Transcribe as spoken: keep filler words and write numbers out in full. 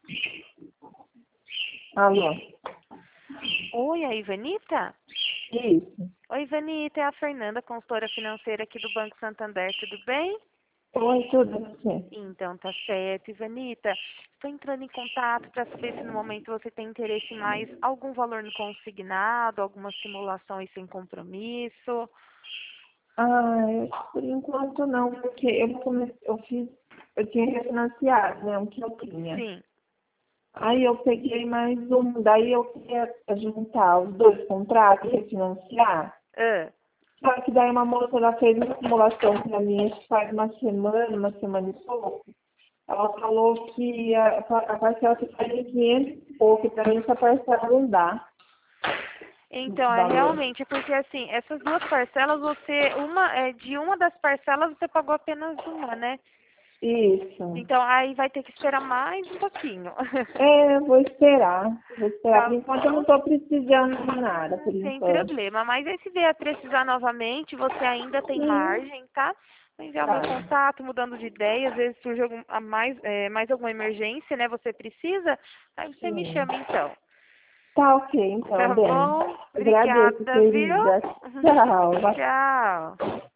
Alô? Oi, a Ivanita? Isso. Oi, Ivanita, é a Fernanda, consultora financeira aqui do Banco Santander, tudo bem? Oi, tudo você? Então, tá certo. Ivanita, estou entrando em contato para saber se no momento você tem interesse em mais algum valor no consignado, alguma simulação e sem compromisso. Ah, eu- por enquanto não, porque eu comecei, eu fiz, eu tinha refinanciado, né, o que eu tinha. Sim. Aí eu peguei mais um, daí eu queria juntar os dois contratos e refinanciar. Ah, Só que daí uma moça ela fez uma simulação para mim, acho que faz uma semana, uma semana e pouco. Ela falou que a, a parcela ficaria quinhentos e pouco, para mim essa parcela não dá. então, Esse é valor. realmente, porque assim, essas duas parcelas, você, uma, é, de uma das parcelas você pagou apenas uma, né? Isso. Então, aí vai ter que esperar mais um pouquinho. É, vou esperar. Vou esperar. Tá Por enquanto eu não bom? estou precisando de nada, por Sem enquanto. problema. Mas aí se vier a precisar novamente, você ainda tem Sim. margem, tá? Vou enviar o meu Tá. contato, mudando de ideia, às vezes surge algum, a mais, é, mais alguma emergência, né? Você precisa, aí você me Sim. chama então. Tá ok, então, Tá bem. bom? Agradeço, Obrigada, viu? querida. Tchau. Tchau.